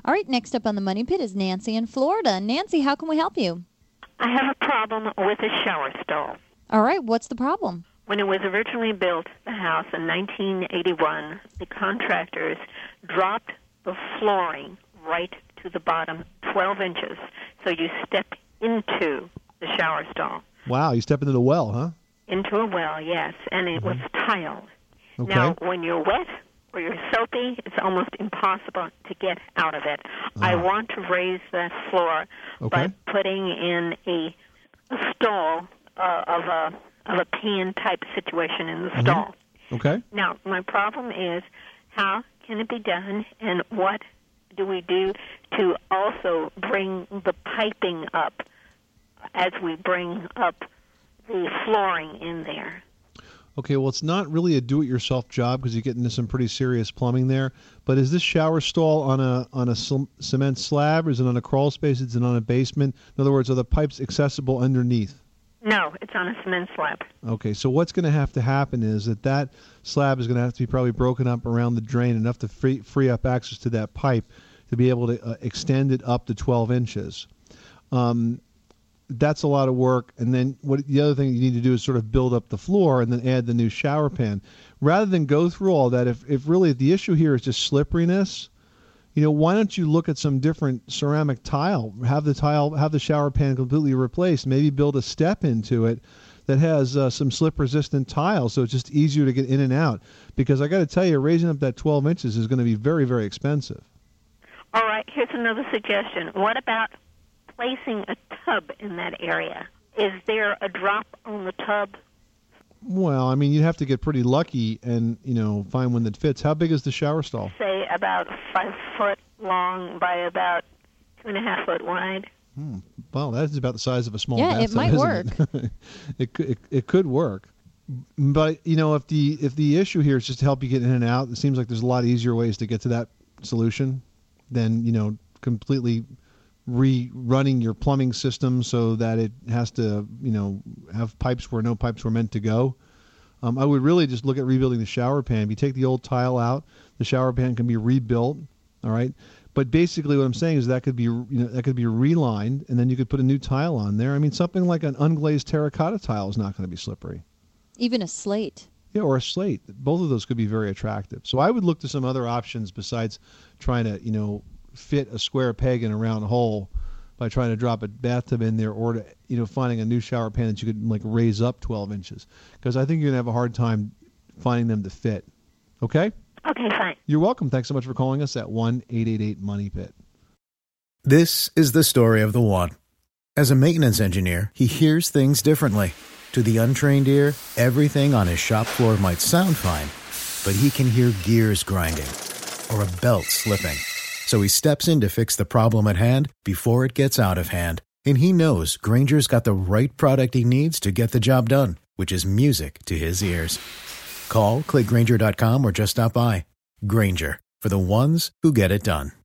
All right, next up on the Money Pit is Nancy in Florida. Nancy, how can we help you? I have a problem with a shower stall. All right, what's the problem? When it was originally built, the house, in 1981, the contractors dropped the flooring right to the bottom 12 inches. So you step into the shower stall. Wow, you step into the well, huh? Into a well, yes, and it was tiled. Okay. Now, when you're wet or you're soapy, it's almost impossible to get out of it. I want to raise that floor by putting in a stall of a pan-type situation in the stall. Okay. Now, my problem is, how can it be done, and what do we do to also bring the piping up as we bring up the flooring in there? Okay, well, it's not really a do-it-yourself job because you get into some pretty serious plumbing there. But is this shower stall on a cement slab, or is it on a crawl space? Is it on a basement? In other words, are the pipes accessible underneath? No, it's on a cement slab. Okay, so what's going to have to happen is that slab is going to have to be probably broken up around the drain enough to free up access to that pipe to be able to extend it up to 12 inches. That's a lot of work. And then the other thing you need to do is sort of build up the floor and then add the new shower pan. Rather than go through all that, if really the issue here is just slipperiness, why don't you look at some different ceramic tile? Have the shower pan completely replaced. Maybe build a step into it that has some slip-resistant tile, so it's just easier to get in and out. Because I got to tell you, raising up that 12 inches is going to be very, very expensive. All right, here's another suggestion. What about placing a tub in that area? Is there a drop on the tub? Well, I mean, you have to get pretty lucky and, find one that fits. How big is the shower stall? Say about 5 foot long by about 2.5 foot wide. Well, that's about the size of a small bathtub. Yeah, it might work. It could work. But, if the issue here is just to help you get in and out, it seems like there's a lot easier ways to get to that solution than, completely rerunning your plumbing system so that it has to, have pipes where no pipes were meant to go. I would really just look at rebuilding the shower pan. If you take the old tile out, the shower pan can be rebuilt. All right. But basically what I'm saying is that could be, that could be relined, and then you could put a new tile on there. I mean, something like an unglazed terracotta tile is not going to be slippery. Even a slate. Yeah, or a slate. Both of those could be very attractive. So I would look to some other options besides trying to, fit a square peg in a round hole by trying to drop a bathtub in there, or to finding a new shower pan that you could raise up 12 inches, because I think you're gonna have a hard time finding them to fit. Okay fine. You're welcome. Thanks so much for calling us at 1-888-MONEY-PIT. This is the story of the one. As a maintenance engineer, he hears things differently. To the untrained ear, everything on his shop floor might sound fine, but he can hear gears grinding or a belt slipping. So he steps in to fix the problem at hand before it gets out of hand. And he knows Grainger's got the right product he needs to get the job done, which is music to his ears. Call, click Grainger.com, or just stop by. Grainger, for the ones who get it done.